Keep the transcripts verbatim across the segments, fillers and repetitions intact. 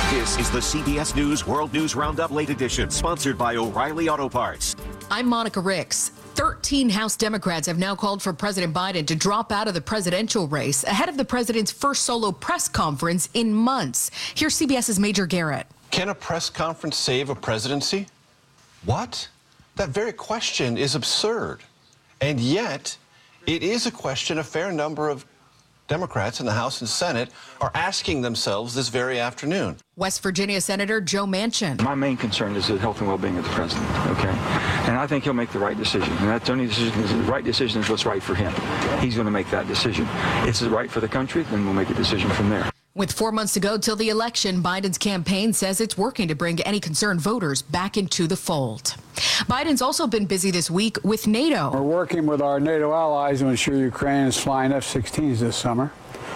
This is the C B S News World News Roundup Late Edition, sponsored by O'Reilly Auto Parts. I'm Monica Ricks. thirteen House Democrats have now called for President Biden to drop out of the presidential race ahead of the president's first solo press conference in months. Here's CBS's Major Garrett. Can a press conference save a presidency? What? That very question is absurd. And yet, it is a question a fair number of Democrats in the House and Senate are asking themselves this very afternoon. West Virginia Senator Joe Manchin. My main concern is the health and well-being of the president, okay? And I think he'll make the right decision. And that's the only decision, is the right decision is what's right for him. He's going to make that decision. If it's right for the country, then we'll make a decision from there. With four months to go till the election, Biden's campaign says it's working to bring any concerned voters back into the fold. Biden's also been busy this week with NATO. We're working with our NATO allies to ensure Ukraine is flying F sixteens this summer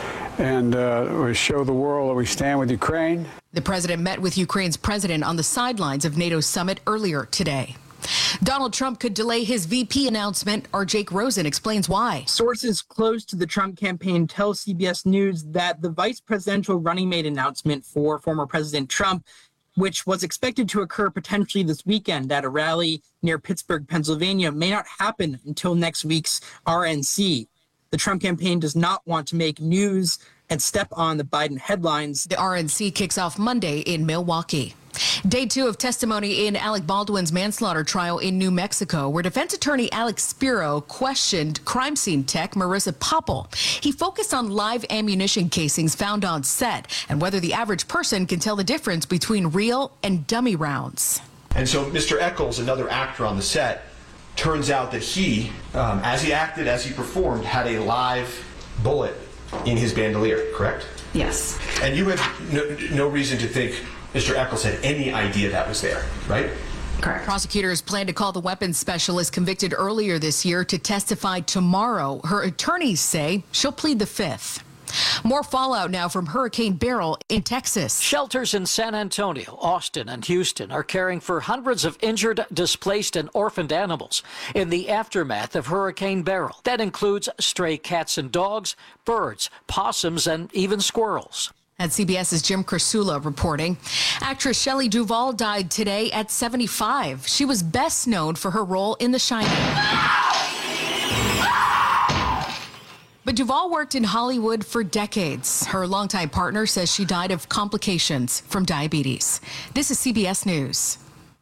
and uh, we show the world that we stand with Ukraine. The president met with Ukraine's president on the sidelines of NATO's summit earlier today. Donald Trump could delay his V P announcement. Our Jake Rosen explains why. Sources close to the Trump campaign tell C B S News that the vice presidential running mate announcement for former President Trump, which was expected to occur potentially this weekend at a rally near Pittsburgh, Pennsylvania, may not happen until next week's R N C. The Trump campaign does not want to make news and step on the Biden headlines. The R N C kicks off Monday in Milwaukee. Day two of testimony in Alec Baldwin's manslaughter trial in New Mexico, where defense attorney Alex Spiro questioned crime scene tech Marissa Popple. He focused on live ammunition casings found on set and whether the average person can tell the difference between real and dummy rounds. And so Mister Eccles, another actor on the set, turns out that he, um, as he acted, as he performed, had a live bullet in his bandolier, correct? Yes. And you have no, no reason to think Mister Eccles had any idea that was there, right? Correct. Prosecutors plan to call the weapons specialist convicted earlier this year to testify tomorrow. Her attorneys say she'll plead the fifth. More fallout now from Hurricane Beryl in Texas. Shelters in San Antonio, Austin, and Houston are caring for hundreds of injured, displaced, and orphaned animals in the aftermath of Hurricane Beryl. That includes stray cats and dogs, birds, possums, and even squirrels. At CBS's Jim Krasula reporting. Actress Shelley Duvall died today at seventy-five. She was best known for her role in The Shining. But Duvall worked in Hollywood for decades. Her longtime partner says she died of complications from diabetes. This is C B S News.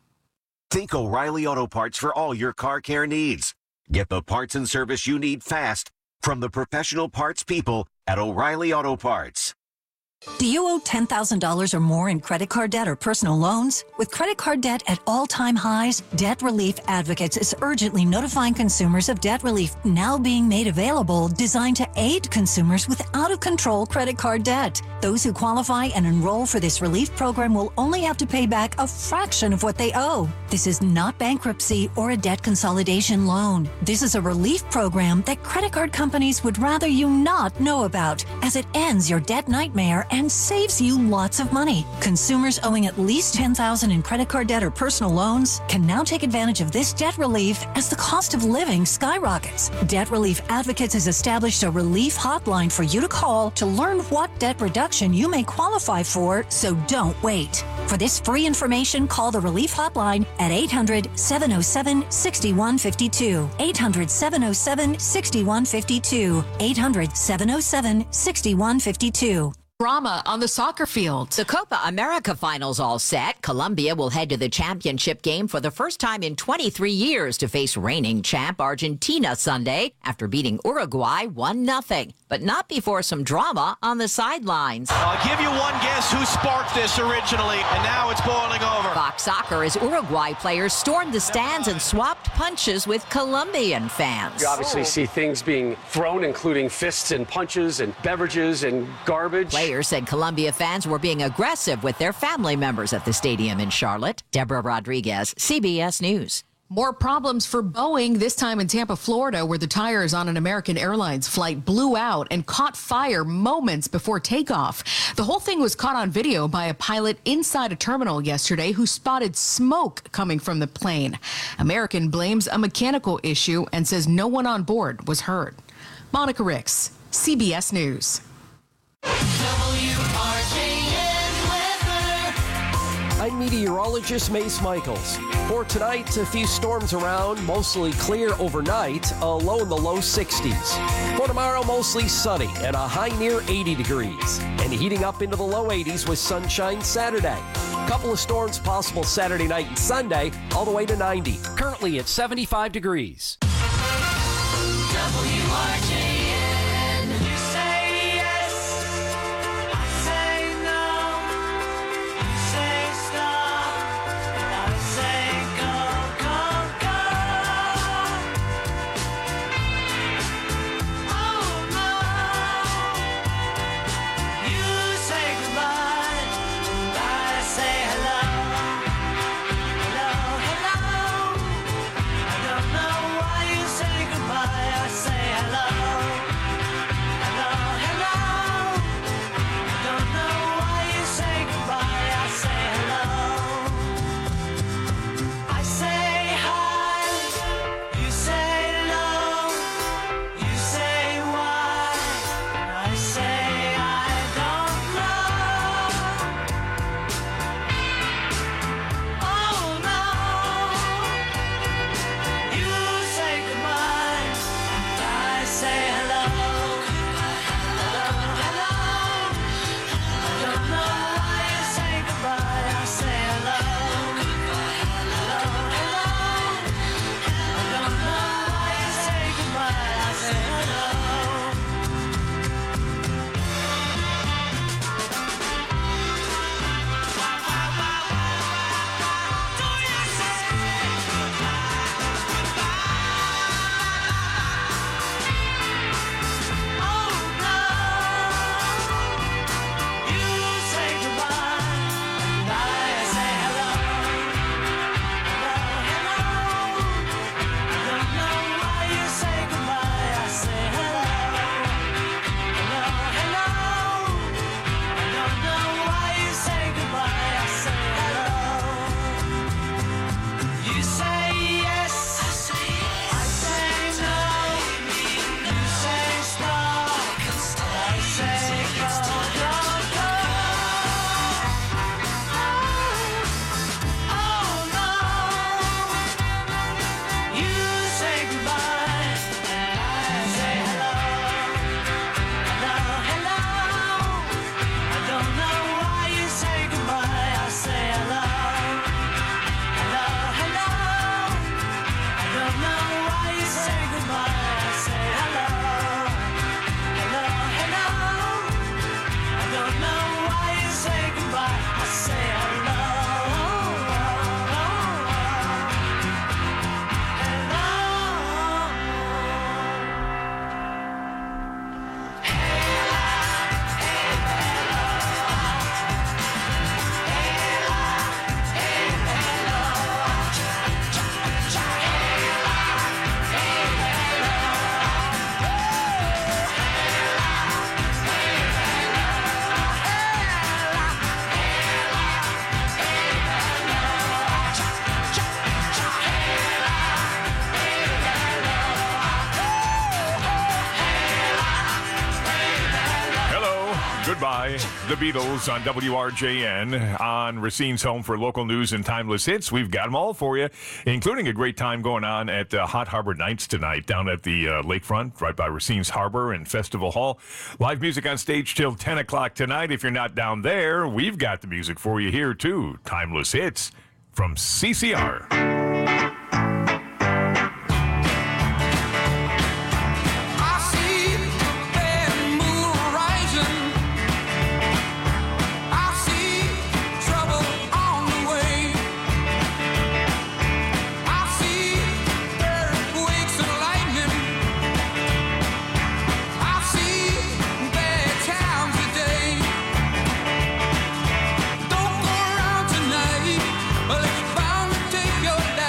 Think O'Reilly Auto Parts for all your car care needs. Get the parts and service you need fast from the professional parts people at O'Reilly Auto Parts. Do you owe ten thousand dollars or more in credit card debt or personal loans? With credit card debt at all-time highs, Debt Relief Advocates is urgently notifying consumers of debt relief now being made available, designed to aid consumers with out-of-control credit card debt. Those who qualify and enroll for this relief program will only have to pay back a fraction of what they owe. This is not bankruptcy or a debt consolidation loan. This is a relief program that credit card companies would rather you not know about, as it ends your debt nightmare and saves you lots of money. Consumers owing at least ten thousand dollars in credit card debt or personal loans can now take advantage of this debt relief as the cost of living skyrockets. Debt Relief Advocates has established a relief hotline for you to call to learn what debt reduction you may qualify for, so don't wait. For this free information, call the relief hotline at eight hundred, seven oh seven, six one five two. eight hundred, seven oh seven, six one five two. eight hundred, seven oh seven, six one five two. Drama on the soccer field. The Copa America finals all set. Colombia will head to the championship game for the first time in twenty-three years to face reigning champ Argentina Sunday after beating Uruguay one nothing. But not before some drama on the sidelines. I'll give you one guess who sparked this originally, and now it's boiling over. Fox Soccer as Uruguay players stormed the stands and swapped punches with Colombian fans. You obviously see things being thrown, including fists and punches and beverages and garbage. Players said Colombia fans were being aggressive with their family members at the stadium in Charlotte. Deborah Rodriguez, C B S News. More problems for Boeing, this time in Tampa, Florida, where the tires on an American Airlines flight blew out and caught fire moments before takeoff. The whole thing was caught on video by a pilot inside a terminal yesterday who spotted smoke coming from the plane. American blames a mechanical issue and says no one on board was hurt. Monica Ricks, C B S News. W R J N weather. I'm meteorologist Mace Michaels. For tonight, a few storms around, mostly clear overnight, a low in the low sixties. For tomorrow, mostly sunny and a high near eighty degrees. And heating up into the low eighties with sunshine Saturday. Couple of storms possible Saturday night and Sunday, all the way to ninety. Currently at seventy-five degrees. W R J N. You say yes, I say no. You say stop, and I say go, go, go. Oh no. You say goodbye, and I say hello. Hello, hello. I don't know why you say goodbye. I say hello. Hello, hello. I don't know why you say goodbye. I say hello. I say hi. You say no. You say why. And I say I don't know. Oh no. You say goodbye. I say hello. Hello, hello. I don't know why you say goodbye. I say hello. Hello, hello. I don't know why you say goodbye. I say hello. You say yes, I say no. You say stop, I say go, go, go. Oh no. You say goodbye, and I say hello. Hello, hello. I don't know why you say goodbye. I say hello. Hello, hello. I don't know why you say goodbye. I say hello. Hello, hello. I don't know why you say goodbye. I say hello. Hello, goodbye. The Beatles on W R J N on Racine's home for local news and timeless hits. We've got them all for you, including a great time going on at uh, Hot Harbor Nights tonight down at the uh, lakefront, right by Racine's Harbor and Festival Hall. Live music on stage till ten o'clock tonight. If you're not down there, we've got the music for you here, too. Timeless hits from C C R. Don't go around tonight, well, it's bound to take your life.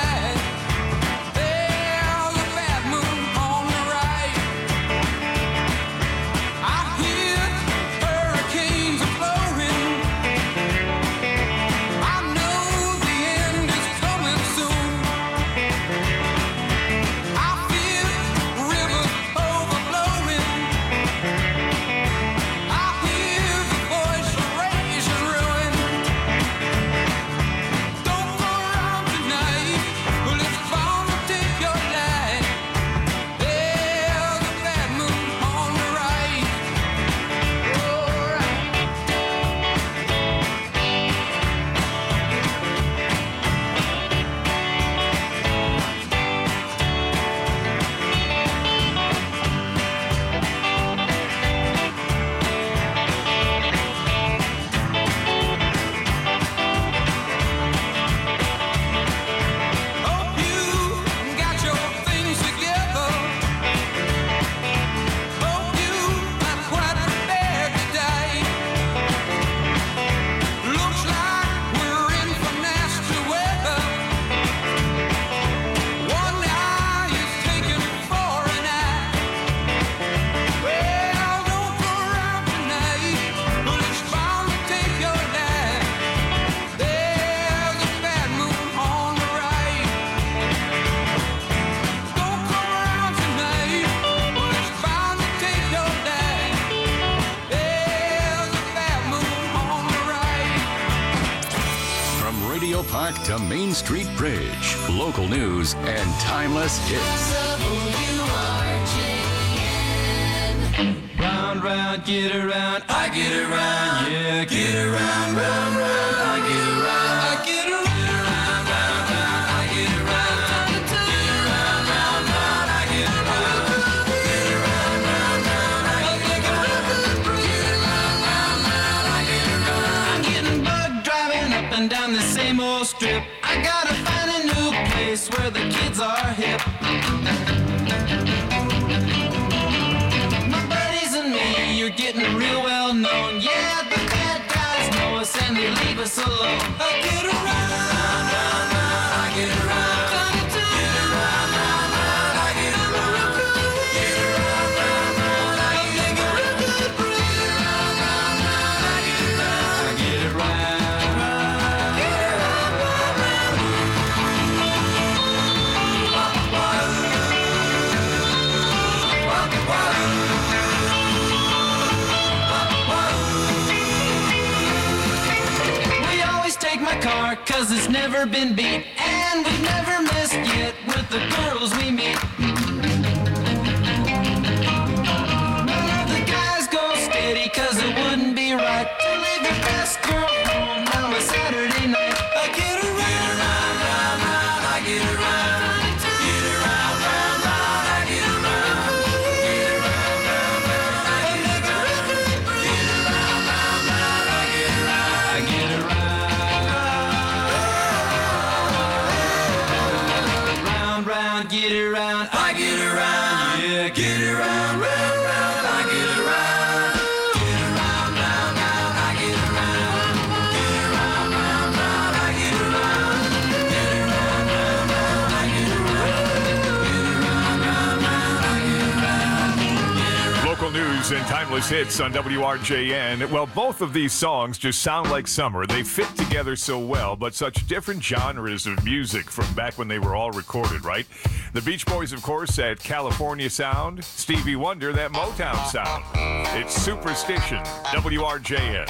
Memorial Park to Main Street Bridge. Local news and timeless hits. Round, round, get around, I get around, yeah, get around, round, round, I get around, I get around, round, round, round, I get around, get around, round, round, I get around, get around, round, round, I get around, get around, round, round, I get around. I'm getting bugged driving up and down the same old strip. I gotta find a new place where the kids are hip. You're getting real well known. Yeah, the bad guys know us and they leave us alone. I get around, round, round, round, I get around. Get around, round, round, I get around. Get around, round, round, I get around. Get around, round, round, I get around. I get around. Get around, round, round. Take my car, cause it's never been beat, and we've never missed yet with the girls we meet. None of the guys go steady, cause it wouldn't be right to leave your best girl home on a Saturday night. I get around, round, round, round, I get around. Get around, round, round, I get around. Get around, round, round, I get around. Get around, round, round, I get around. I get around. Get around, I get around, yeah, get around, round, round, I get around. Get around, round, round, I get around. Get around, round, round, I get around. Get around, round, round, I get around. Get around, round, round, I get around. Local news and timeless hits on W R J N. Well, both of these songs just sound like summer. They fit together so well, but such different genres of music from back when they were all recorded, right? The Beach Boys, of course, that California sound. Stevie Wonder, that Motown sound. It's Superstition, W R J N.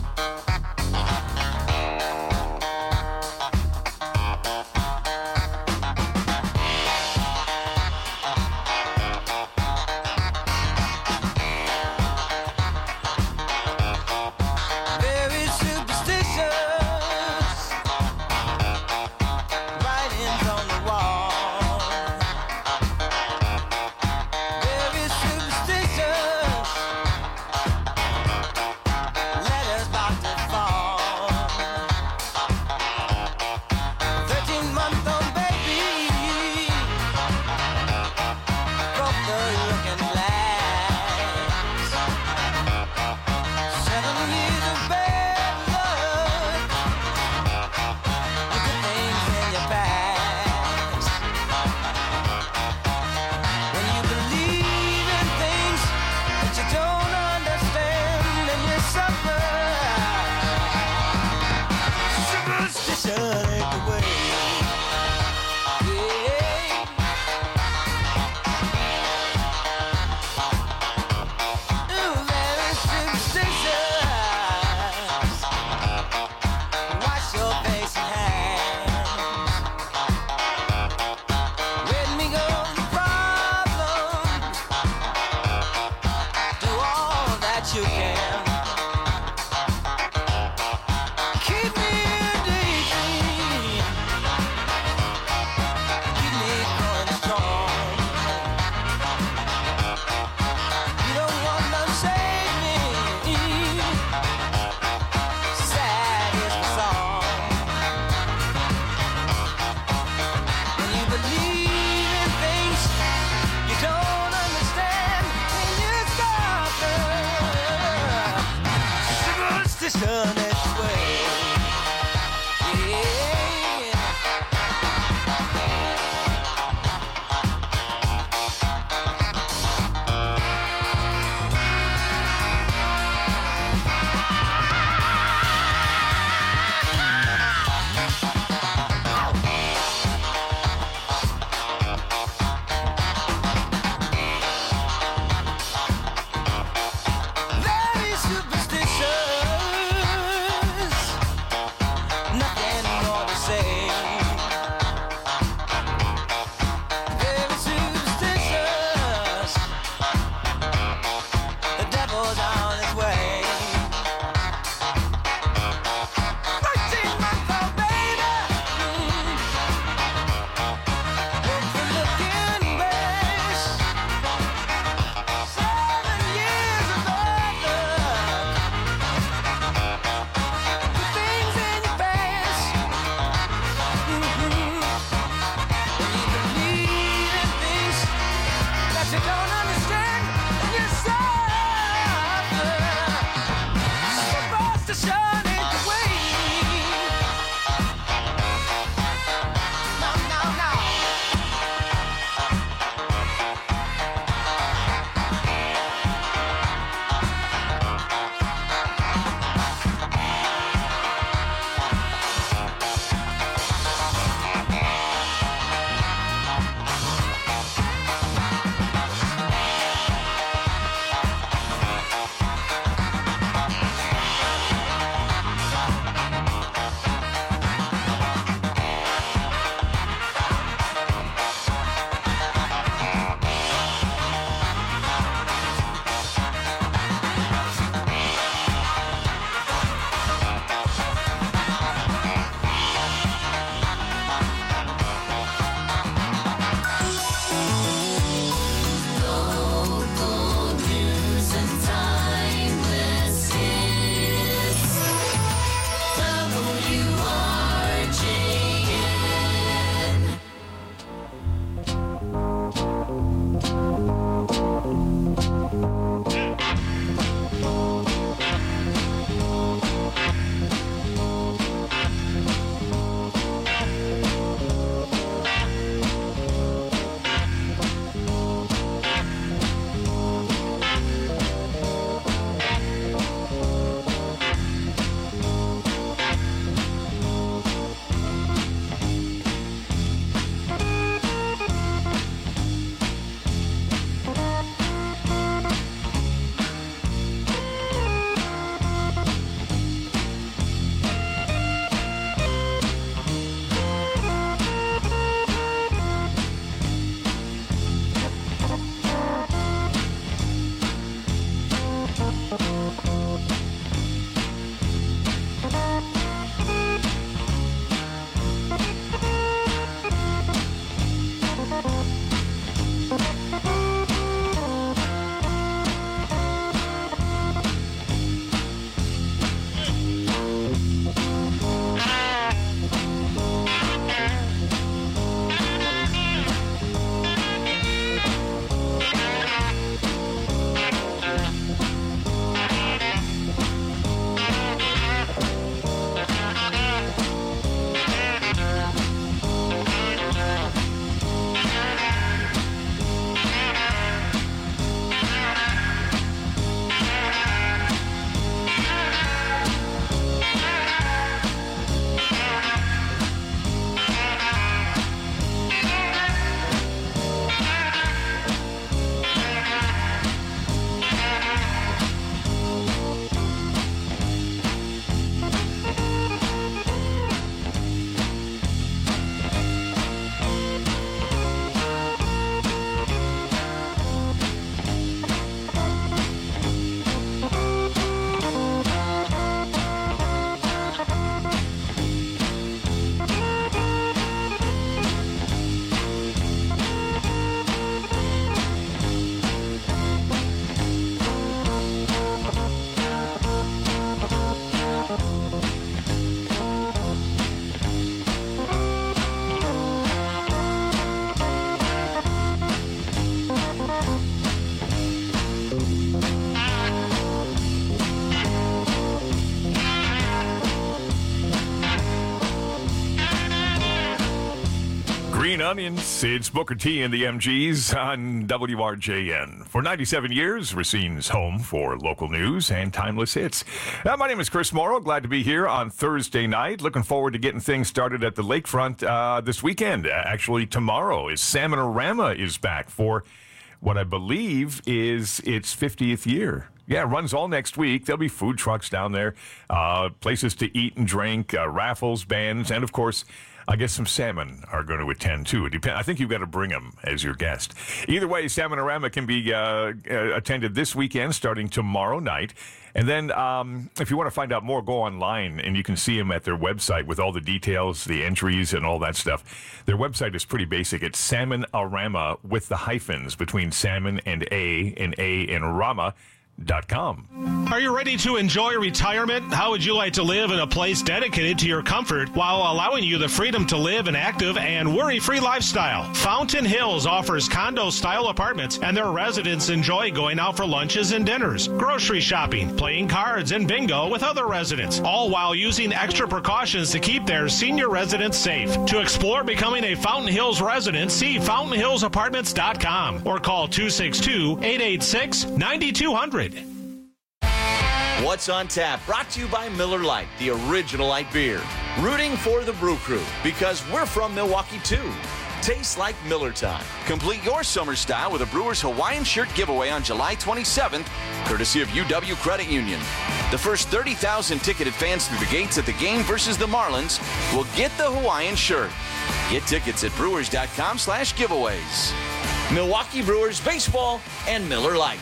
Very superstitious. Writings on the wall. Very superstitious. Letters about to fall. Thirteen-month-old baby broke the looking glass. Seven years of bad luck. Good things in your past. When you believe in things that you don't understand, and you suffer. Superstition ain't the way. Yeah. Ooh, very superstitious. Wash your face and hands. Let me go the problems. Do all that you can. Keep me in daydream. Keep me going strong. You don't want to save me. Sad is the song. When you believe in things you don't understand, then you suffer. Superstition is the way. Yeah. Very superstitious. Nothing more to say. Green Onions. It's Booker T and the M Gs on W R J N. For ninety-seven years, Racine's home for local news and timeless hits. Uh, my name is Chris Morrow. Glad to be here on Thursday night. Looking forward to getting things started at the lakefront uh, this weekend. Uh, actually, tomorrow is Salmon-O-Rama is back for what I believe is its fiftieth year. Yeah, it runs all next week. There'll be food trucks down there, uh, places to eat and drink, uh, raffles, bands, and, of course, I guess some salmon are going to attend, too. It depend- I think you've got to bring them as your guest. Either way, Salmon-O-Rama can be uh, uh, attended this weekend starting tomorrow night. And then um, if you want to find out more, go online, and you can see them at their website with all the details, the entries, and all that stuff. Their website is pretty basic. It's Salmon-O-Rama with the hyphens between salmon and A and A in Rama. Dot com. Are you ready to enjoy retirement? How would you like to live in a place dedicated to your comfort while allowing you the freedom to live an active and worry-free lifestyle? Fountain Hills offers condo-style apartments, and their residents enjoy going out for lunches and dinners, grocery shopping, playing cards, and bingo with other residents, all while using extra precautions to keep their senior residents safe. To explore becoming a Fountain Hills resident, see fountain hills apartments dot com or call two six two, eight eight six, nine two zero zero. What's on Tap, brought to you by Miller Lite, the original light beer. Rooting for the Brew Crew, because we're from Milwaukee, too. Tastes like Miller time. Complete your summer style with a Brewers Hawaiian shirt giveaway on July twenty-seventh, courtesy of U W Credit Union. The first thirty thousand ticketed fans through the gates at the game versus the Marlins will get the Hawaiian shirt. Get tickets at brewers dot com slash giveaways. Milwaukee Brewers Baseball and Miller Lite.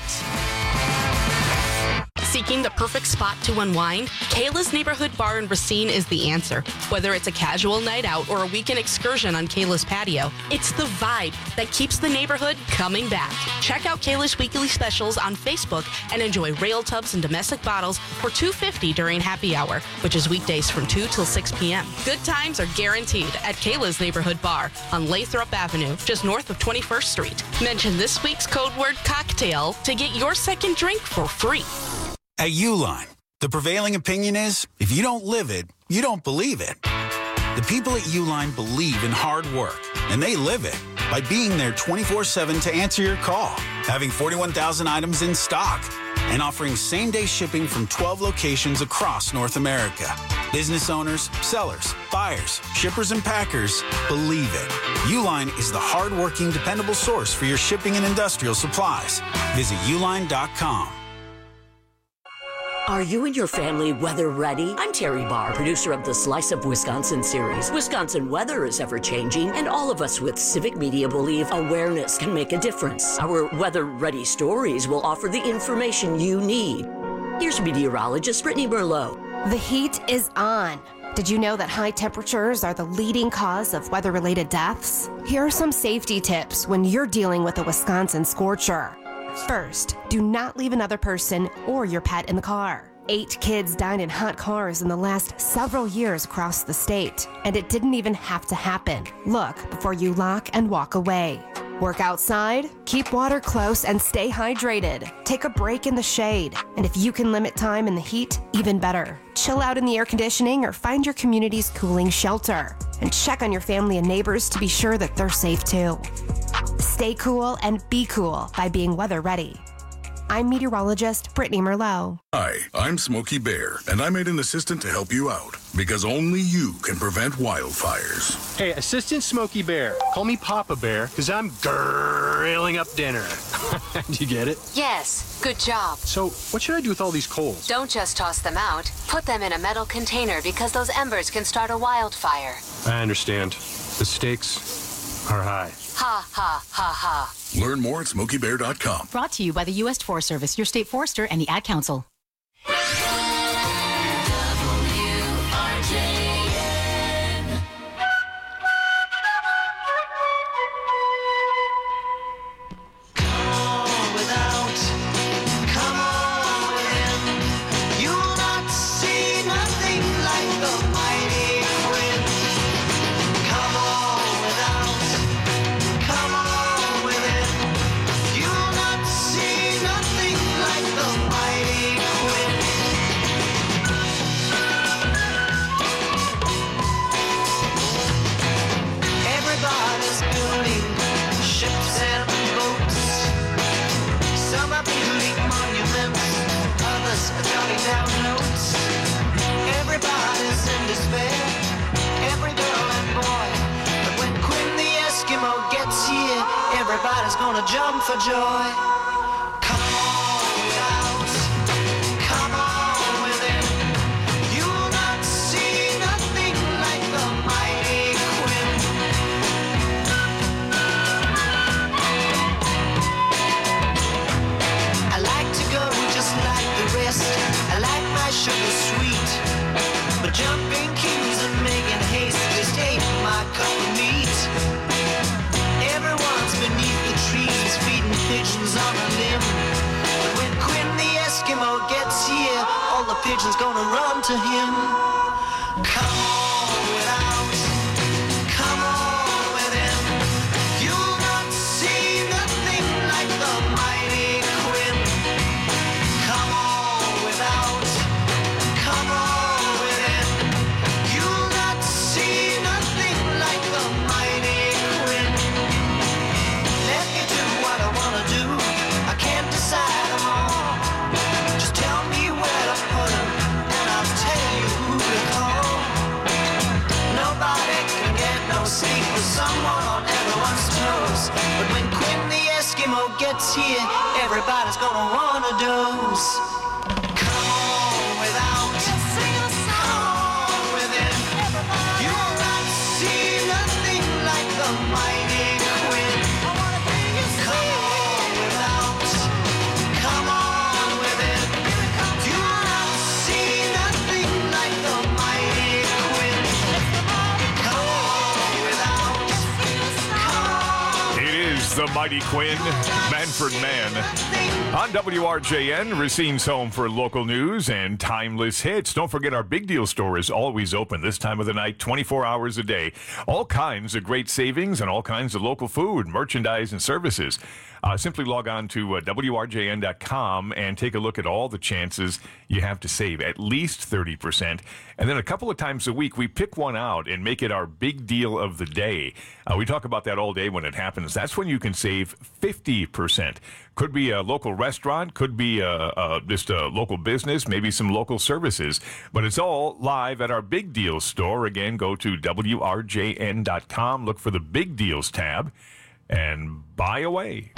Seeking the perfect spot to unwind? Kayla's Neighborhood Bar in Racine is the answer. Whether it's a casual night out or a weekend excursion on Kayla's patio, it's the vibe that keeps the neighborhood coming back. Check out Kayla's weekly specials on Facebook and enjoy rail tubs and domestic bottles for two dollars and fifty cents during happy hour, which is weekdays from two till six p.m. Good times are guaranteed at Kayla's Neighborhood Bar on Lathrop Avenue, just north of twenty-first Street. Mention this week's code word cocktail to get your second drink for free. At Uline, the prevailing opinion is, if you don't live it, you don't believe it. The people at Uline believe in hard work, and they live it by being there twenty-four seven to answer your call, having forty-one thousand items in stock, and offering same-day shipping from twelve locations across North America. Business owners, sellers, buyers, shippers, and packers believe it. Uline is the hard-working, dependable source for your shipping and industrial supplies. Visit uline dot com. Are you and your family weather ready? I'm Terry Barr, producer of the Slice of Wisconsin series. Wisconsin weather is ever-changing, and all of us with civic media believe awareness can make a difference. Our weather-ready stories will offer the information you need. Here's meteorologist Brittany Merlot. The heat is on. Did you know that high temperatures are the leading cause of weather-related deaths? Here are some safety tips when you're dealing with a Wisconsin scorcher. First, do not leave another person or your pet in the car. Eight kids died in hot cars in the last several years across the state, and it didn't even have to happen. Look before you lock and walk away. Work outside, keep water close, and stay hydrated. Take a break in the shade, and if you can limit time in the heat, even better. Chill out in the air conditioning or find your community's cooling shelter. And check on your family and neighbors to be sure that they're safe too. Stay cool and be cool by being weather ready. I'm meteorologist Brittany Merlot. Hi, I'm Smokey Bear, and I made an assistant to help you out, because only you can prevent wildfires. Hey, Assistant Smokey Bear, call me Papa Bear, because I'm grilling up dinner. Do you get it? Yes, good job. So, what should I do with all these coals? Don't just toss them out. Put them in a metal container because those embers can start a wildfire. I understand. The stakes are high. Ha, ha, ha, ha. Learn more at smokey bear dot com. Brought to you by the U S Forest Service, your state forester, and the Ad Council. You'll not see nothing like the mighty everybody's gonna jump for joy. Come on without, come on within. You'll not see nothing like the mighty Quinn. I like to go just like the rest. I like my sugar sweet, but jumping queues and making haste just ain't my cup of meat. Everyone's beneath the trees feeding pigeons on a limb. But when Quinn the Eskimo gets here, all the pigeons gonna run to him. Come on without, come on within. You'll not see nothing like the mighty Quinn. Come on without, come on within. You'll not see nothing like the mighty Quinn. Let me do what I wanna do. I can't decide them all. Just tell me where to put them, and I'll tell you who to call. Nobody can get no sleep with someone on everyone's toes. But when Quinn the Eskimo gets here, everybody's gonna wanna doze. Come on without, come on within. You'll not see nothing like the mighty Quinn. Come on without, come on within. You'll not see nothing like the mighty Quinn. Come on without, come on. It is the mighty Quinn, Manfred Mann. On W R J N, Racine's home for local news and timeless hits. Don't forget our Big Deal store is always open this time of the night, twenty-four hours a day. All kinds of great savings and all kinds of local food, merchandise, and services. Uh, simply log on to uh, W R J N dot com and take a look at all the chances you have to save at least thirty percent. And then a couple of times a week, we pick one out and make it our big deal of the day. Uh, we talk about that all day when it happens. That's when you can save fifty percent. Could be a local restaurant, could be a, a, just a local business, maybe some local services. But it's all live at our Big Deals store. Again, go to W R J N dot com, look for the Big Deals tab, and buy away.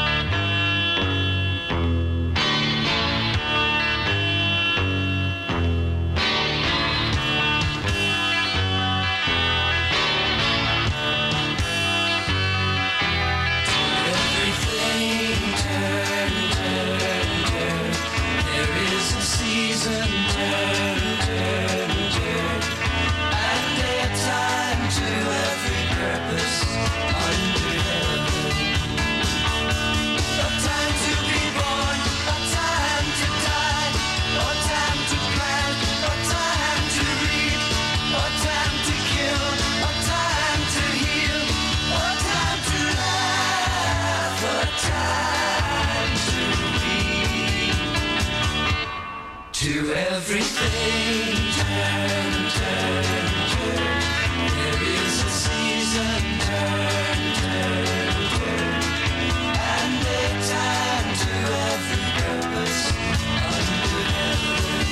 To everything, turn, turn, turn. There is a season, turn, turn, turn. And a time to every purpose under heaven.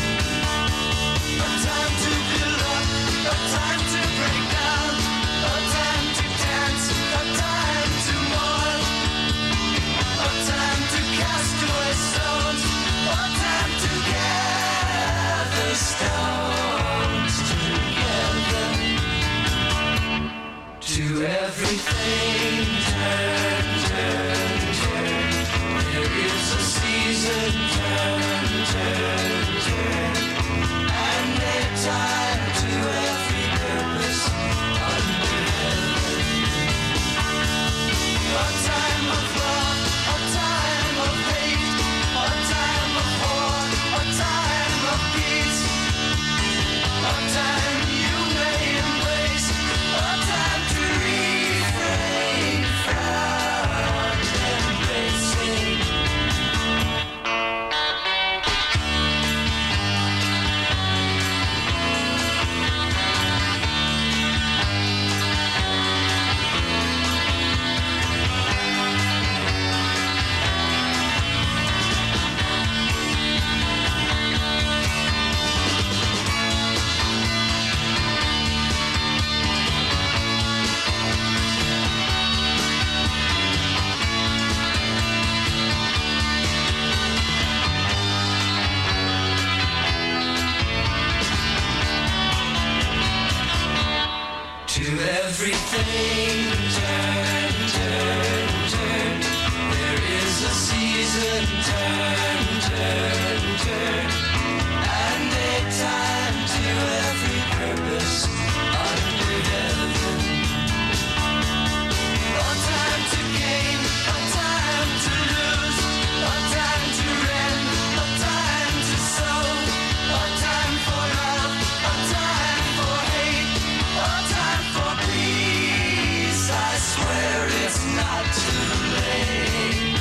A time to build up, a time to break down, a time to dance, a time to mourn, a time to cast away stones, a time to gather. To everything, turn, turn, turn. There is a season, turn, turn, turn. And a time to every purpose under heaven. A time to gain, a time to lose, a time to rend, a time to sow, a time for love, a time for hate, a time for peace. I swear it's not too late.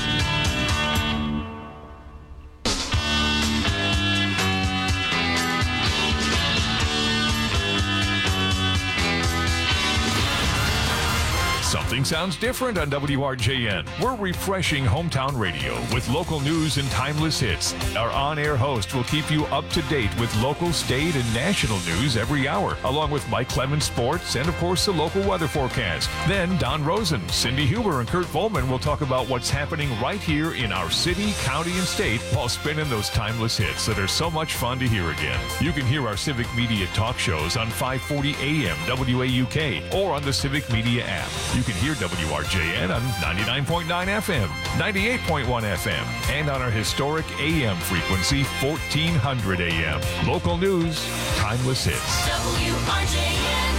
Something sounds different on W R J N. We're refreshing hometown radio with local news and timeless hits. Our on-air host will keep you up to date with local, state, and national news every hour, along with Mike Clemens Sports and, of course, the local weather forecast. Then Don Rosen, Cindy Huber, and Kurt Volman will talk about what's happening right here in our city, county, and state while spinning those timeless hits that are so much fun to hear again. You can hear our Civic Media talk shows on five forty A M W A U K or on the Civic Media app. You can hear W R J N on ninety-nine point nine F M, ninety-eight point one F M, and on our historic A M frequency, fourteen hundred A M. Local news, timeless hits. W R J N.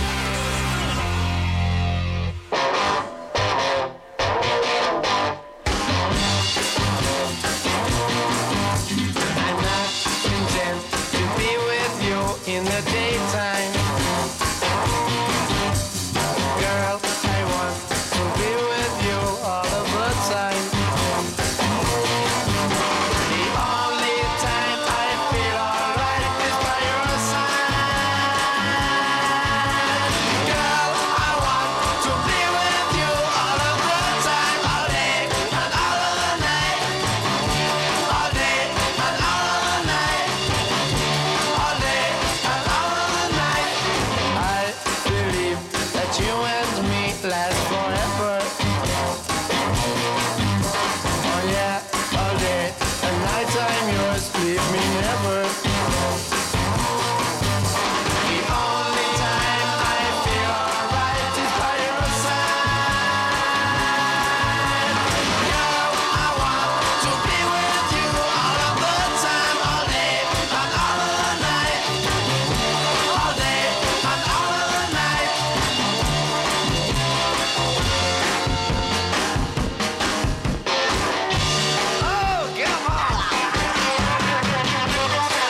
I'm not content to be with you in the daytime. Girl, I want to be with you all of the time. The only time I feel alright is by your side. Girl, I want to be with you all of the time, all day and all of the night. All day and all of the night. All day and all of the night. I believe that you and me last forever. Oh yeah, all day and night I'm yours, leave me never. The only time I feel alright is by your side. Girl, I want to be with you all of the time, all day and all of the night. All day and all of the night. Oh, come on!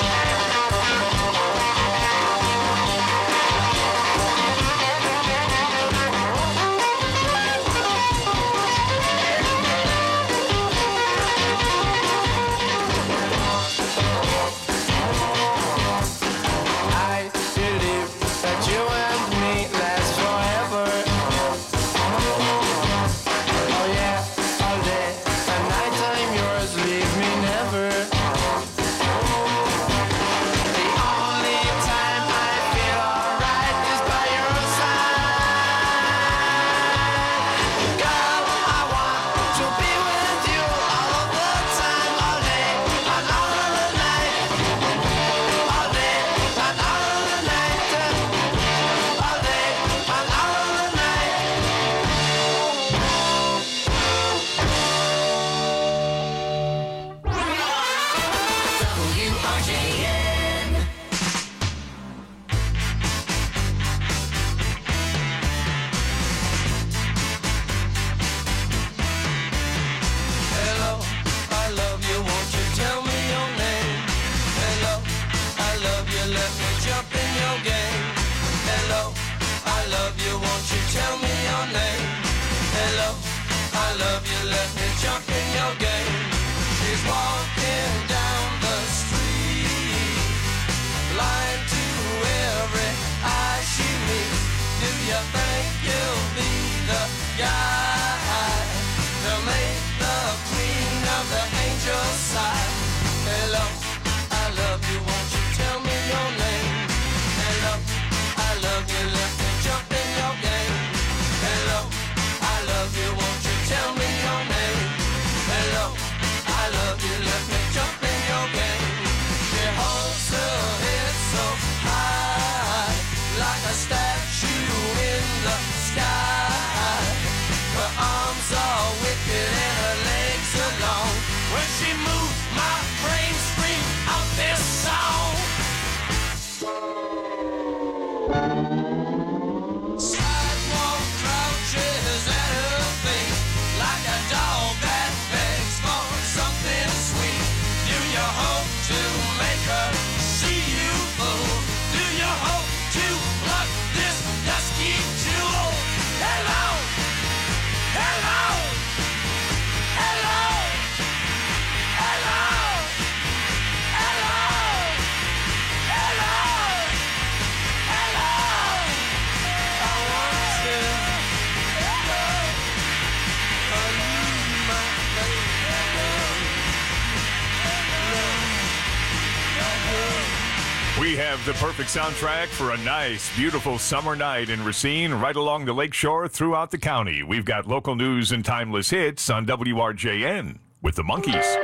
have the perfect soundtrack for a nice, beautiful summer night in Racine, right along the lakeshore throughout the county. We've got local news and timeless hits on W R J N with the Monkees. I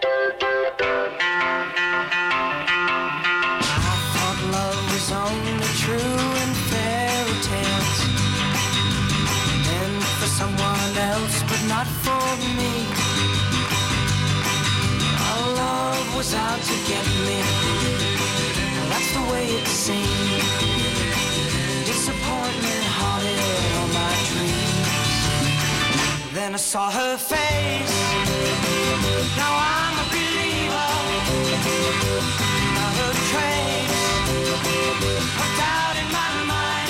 thought love was only true in fairy tales, meant for someone else, but not for me. Our love was out to get me. That's the way it seemed. Disappointment haunted all my dreams. Then I saw her face. Now I'm a believer. Not a trace of doubt in my mind.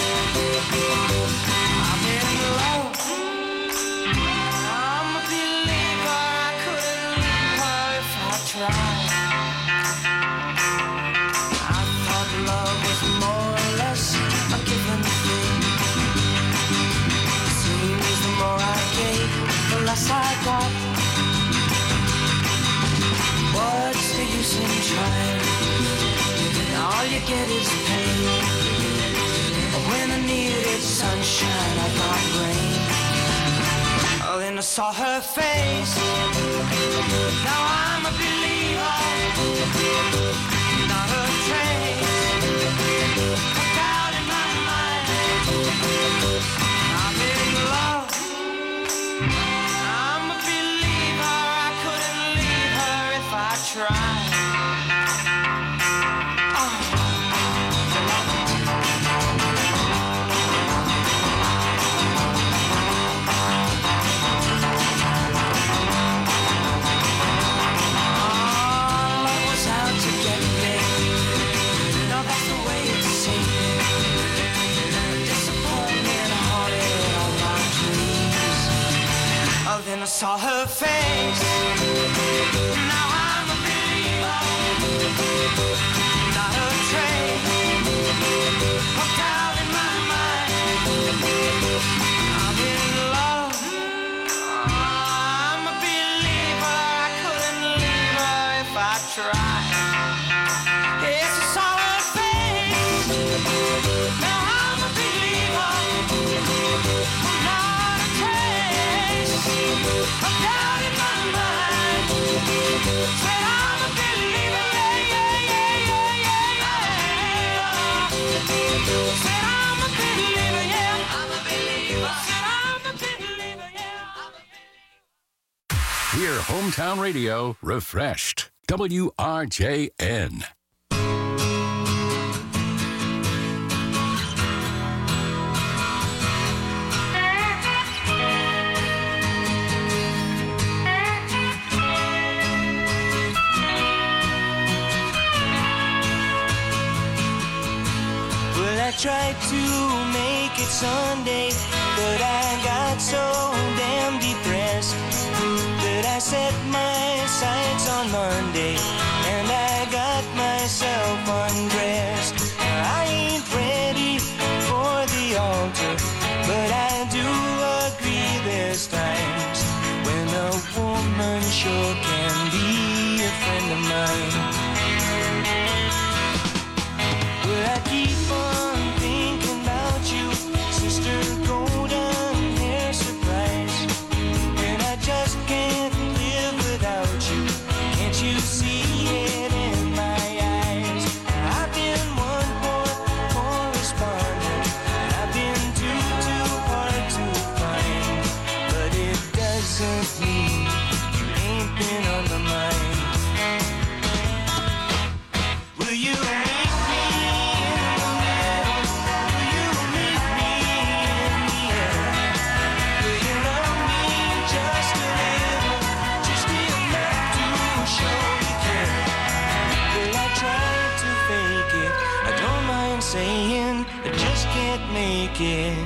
I'm in love. I'm a believer. I couldn't leave her if I tried. Love was more or less a given thing. Seems the more I gave, the less I got. What's the use in trying? All you get is pain. When I needed sunshine, I got rain. Oh, then I saw her face. Now I'm a believer. Not a trace. Doubt in my mind. I'm in love. I'm a believer. I couldn't leave her if I tried. Then I saw her face. Now I'm a believer. Not a trace of doubt in my mind. I'm in love. I'm a believer. I couldn't leave her if I tried. Yes, I saw her face. Now I'm a believer. Not a trace of doubt in my mind. Said I'm a believer, yeah, yeah, yeah, yeah, yeah. Said I'm a believer, yeah, I'm a believer. Said I'm a believer, yeah, I'm a believer. Hear Hometown Radio refreshed. W R J N. I tried to make it Sunday, but I got so damn depressed that I set my sights on Monday and I got myself undressed. I ain't ready for the altar, but I do agree there's times when a woman sure can be a friend of mine. But I keep on thinking about you, sister golden hair surprise, and I just can't live without you. Can't you see it in my eyes? I've been one poor correspondent, I've been too, too hard to find, but it doesn't mean you ain't been on my mind. Will you meet me in the middle? Will you meet me in the air? Will you love me just a little, just enough to show you care? Will I try to fake it? I don't mind saying I just can't make it.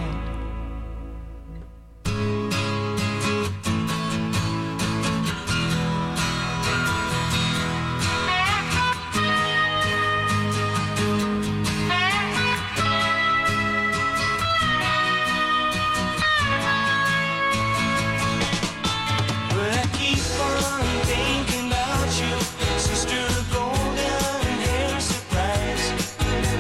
But I keep on thinking about you, sister golden hair surprise.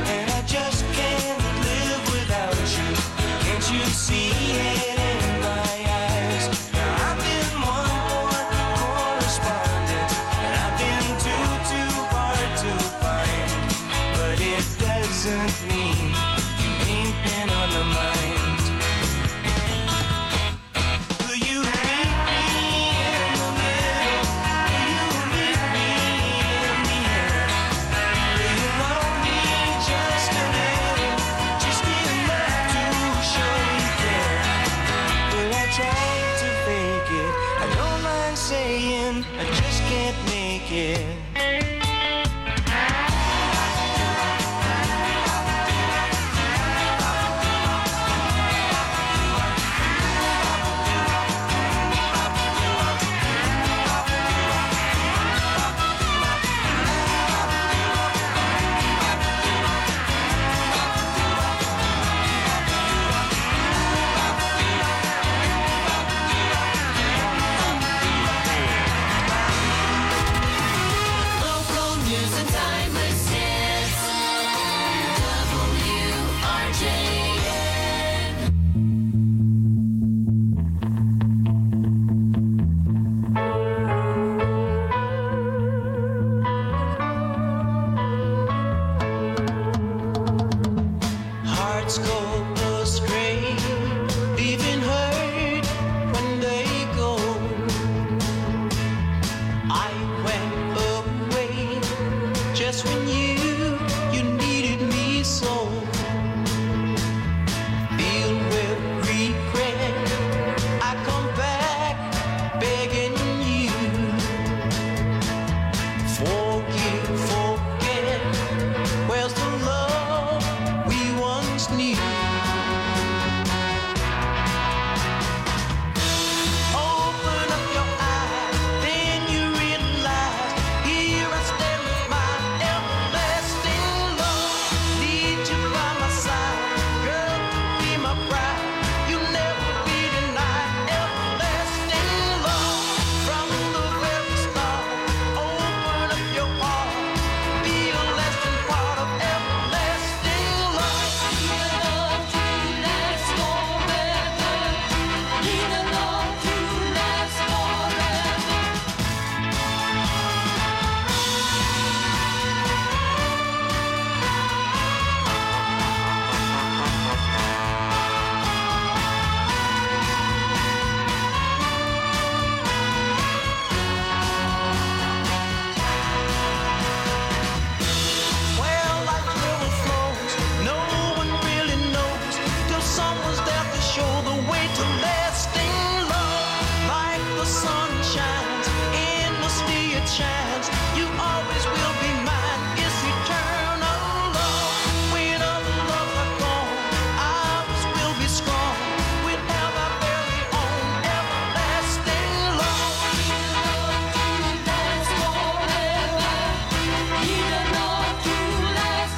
someone's there to show the way to lasting love. Like the sun shines, endlessly it shines. You always will be mine. It's eternal love. When other loves are gone, ours will be strong. We'll have our very own everlasting love. Last forever. Even love to last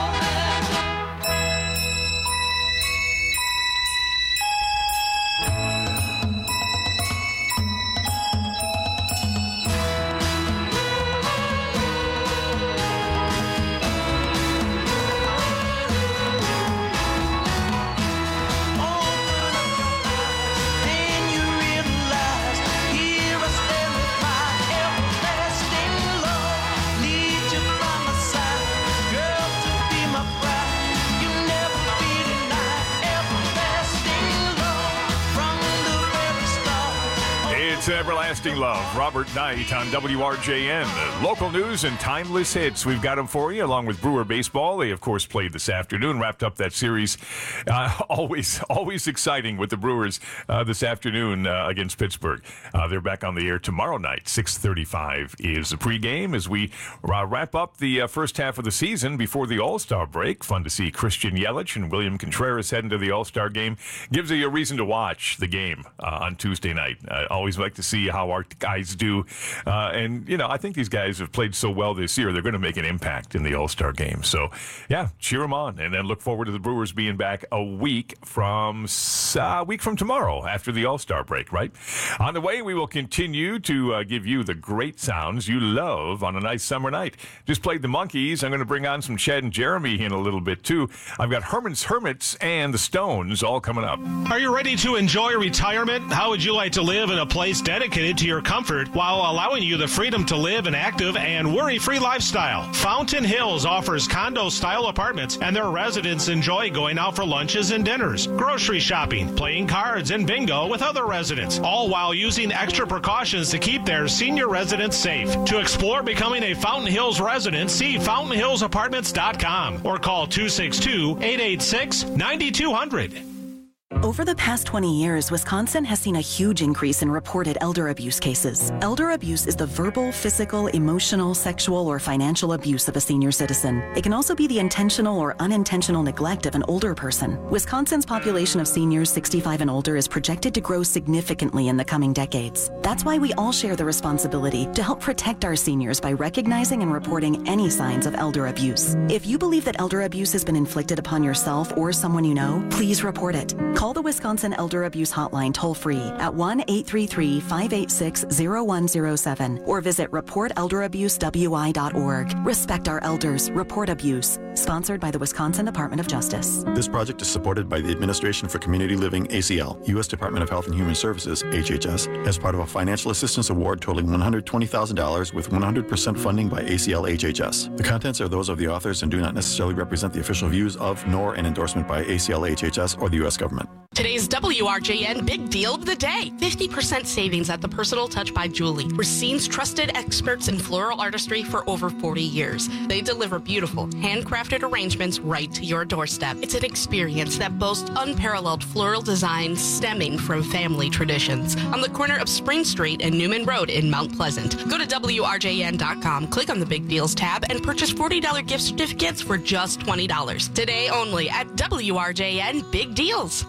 Then you realize, here I stand with my everlasting love. Need you by my side, girl, to be my bride. You never be denied everlasting love from the very start. It's Everlasting Love. Robert Knight on W R J N. Local news and timeless hits. We've got them for you, along with Brewer Baseball. They, of course, played this afternoon, wrapped up that series. Uh, always always exciting with the Brewers uh, this afternoon uh, against Pittsburgh. Uh, they're back on the air tomorrow night. six thirty-five is the pregame as we uh, wrap up the uh, first half of the season before the All-Star break. Fun to see Christian Yelich and William Contreras head into the All-Star game. Gives you a reason to watch the game uh, on Tuesday night. I always like to see how our guys do. Uh, and, you know, I think these guys have played so well this year, they're going to make an impact in the All-Star game. So, yeah, cheer them on. And then look forward to the Brewers being back a week from uh, a week from tomorrow after the All-Star break, right? On the way, we will continue to uh, give you the great sounds you love on a nice summer night. Just played the Monkees. I'm going to bring on some Chad and Jeremy in a little bit, too. I've got Herman's Hermits and the Stones all coming up. Are you ready to enjoy retirement? How would you like to live in a place dedicated to your comfort while allowing you the freedom to live an active and worry-free lifestyle? Fountain Hills offers condo-style apartments, and their residents enjoy going out for lunches and dinners, grocery shopping, playing cards, and bingo with other residents, all while using extra precautions to keep their senior residents safe. To explore becoming a Fountain Hills resident, see fountain hills apartments dot com or call two six two, eight eight six, nine two zero zero. Over the past twenty years, Wisconsin has seen a huge increase in reported elder abuse cases. Elder abuse is the verbal, physical, emotional, sexual, or financial abuse of a senior citizen. It can also be the intentional or unintentional neglect of an older person. Wisconsin's population of seniors sixty-five and older is projected to grow significantly in the coming decades. That's why we all share the responsibility to help protect our seniors by recognizing and reporting any signs of elder abuse. If you believe that elder abuse has been inflicted upon yourself or someone you know, please report it. Call the Wisconsin Elder Abuse Hotline toll-free at one eight three three, five eight six, zero one zero seven or visit report elder abuse w i dot org. Respect our elders. Report abuse. Sponsored by the Wisconsin Department of Justice. This project is supported by the Administration for Community Living, A C L, U S Department of Health and Human Services, H H S, as part of a financial assistance award totaling one hundred twenty thousand dollars with one hundred percent funding by A C L H H S. The contents are those of the authors and do not necessarily represent the official views of, nor an endorsement by A C L H H S or the U S government. Today's W R J N Big Deal of the Day. fifty percent savings at the Personal Touch by Julie. Racine's trusted experts in floral artistry for over forty years. They deliver beautiful, handcrafted arrangements right to your doorstep. It's an experience that boasts unparalleled floral designs stemming from family traditions. On the corner of Spring Street and Newman Road in Mount Pleasant. Go to W R J N dot com, click on the Big Deals tab, and purchase forty dollars gift certificates for just twenty dollars. Today only at W R J N Big Deals.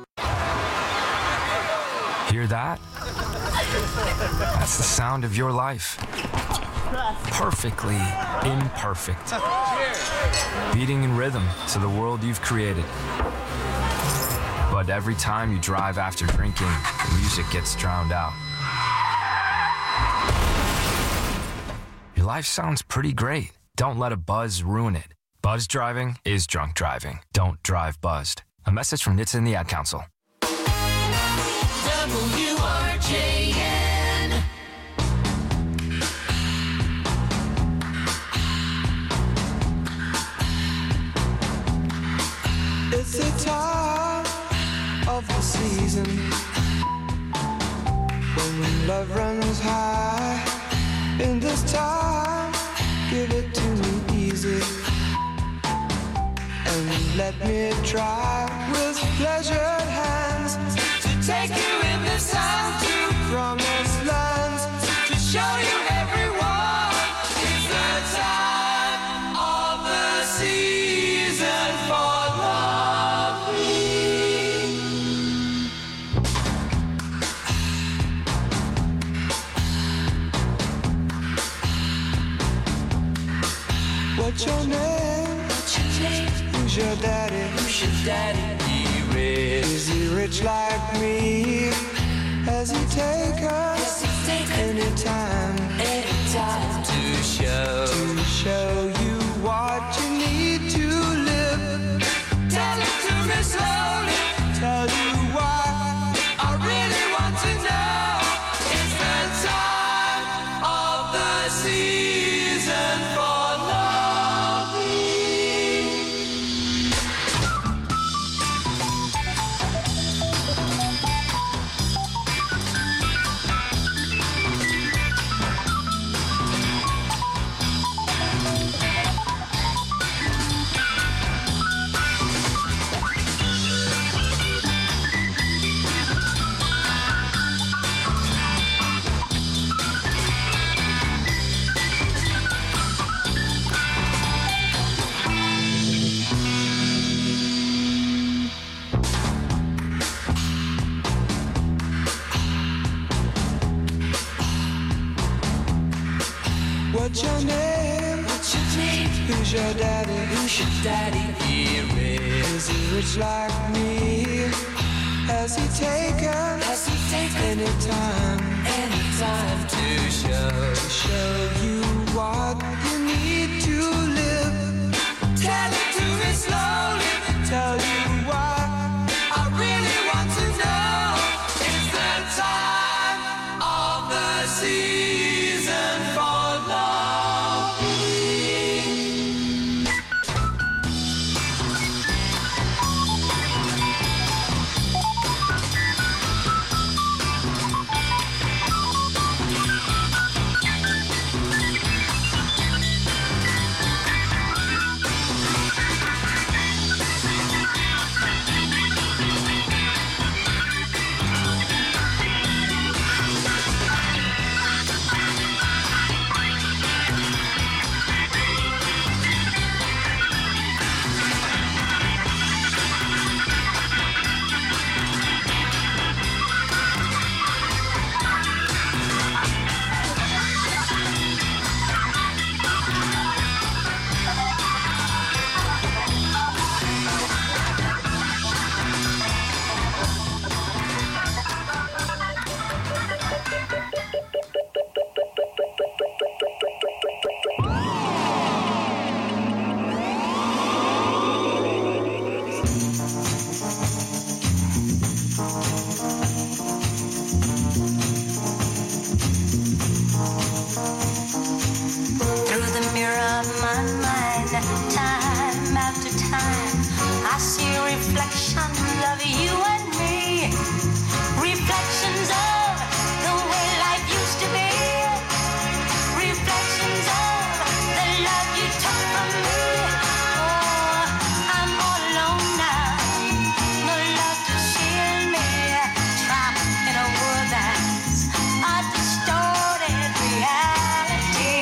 Hear that? That's the sound of your life. Perfectly imperfect. Beating in rhythm to the world you've created. But every time you drive after drinking, the music gets drowned out. Your life sounds pretty great. Don't let a buzz ruin it. Buzz driving is drunk driving. Don't drive buzzed. A message from N H T S A and the Ad Council. W R J N. It's the time of the season when love runs high. In this time, give it to me easy and let me try with pleasured hands to take you in the sun to promised lands, to show you everyone. It's the time of the season for loving. What's your name? What's your name? Who's your daddy? Who's your daddy? He rich. Is he rich like me? Has he take us any time? Any time to show to show you what you need to live. Tell it to me slowly. Tell you why I really want to know. It's the time of the season for loving. What's your name? What's your name? Who's your daddy? Who's your daddy? He rich. Is he rich like me? Has he taken? Has he taken any time? Any time to show to show you what you need to live. Tell it to me slowly. Tell you why I really want to know. It's the time of the season for loving. Through the mirror of my mind, time after time, I see reflections of you and me. Reflections of the way life used to be. Reflections of the love you took from me. Oh, I'm all alone now. No love to shield me. Trapped in a world that's a distorted reality.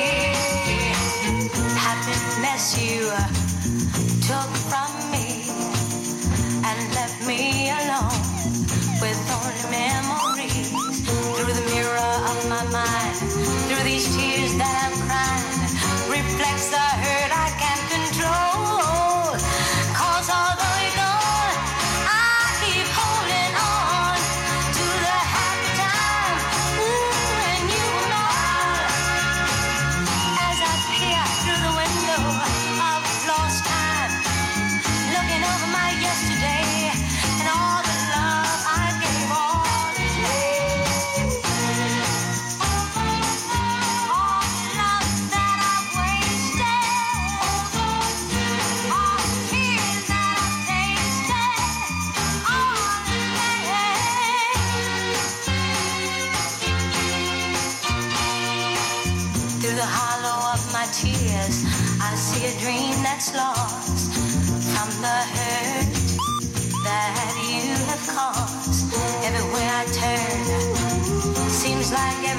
Happiness you took from me and left me alone with only memories. Through the mirror of my mind, through these tears that I'm crying, reflects the hurt I can't control. Cause although you're gone, I keep holding on to the happy time when you were mine. As I peer through the window of lost time, looking over my yesterday and all the love I gave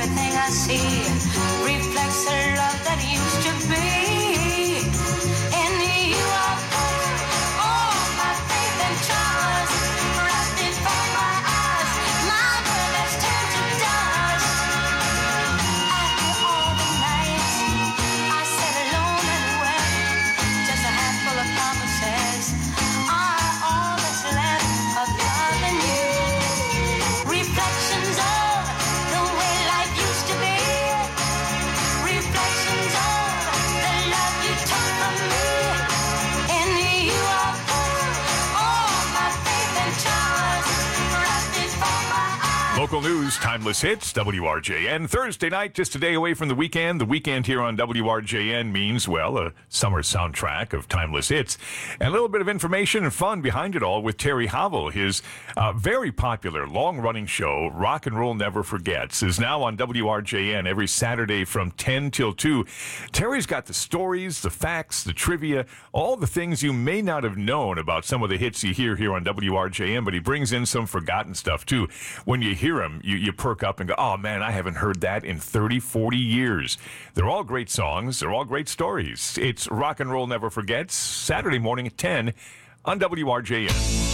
everything I see reflects the love that used to be. In you I put all my faith and trust, wrapped it from my eyes, my world has turned to dust. After all the nights I sat alone and wept, just a handful of promises are all that's left of loving you. Reflections of the way life used to be. Reflections of the love you took from me. In you I put all my faith and trust, wrapped it from my eyes. Local news, timeless hits, W R J N. Thursday night, just a day away from the weekend. The weekend here on W R J N means, well, a summer soundtrack of timeless hits. And a little bit of information and fun behind it all with Terry Havel. His uh, very popular, long-running show, Rock and Roll Never Forgets, is now on W R J N every Saturday from ten till two. Terry's got the stories, the facts, the trivia, all the things you may not have known about some of the hits you hear here on W R J N, but he brings in some forgotten stuff, too. When you hear him, you, you perk up and go, oh, man, I haven't heard that in thirty, forty years. They're all great songs. They're all great stories. It's Rock and Roll Never Forgets, Saturday morning at ten on W R J N.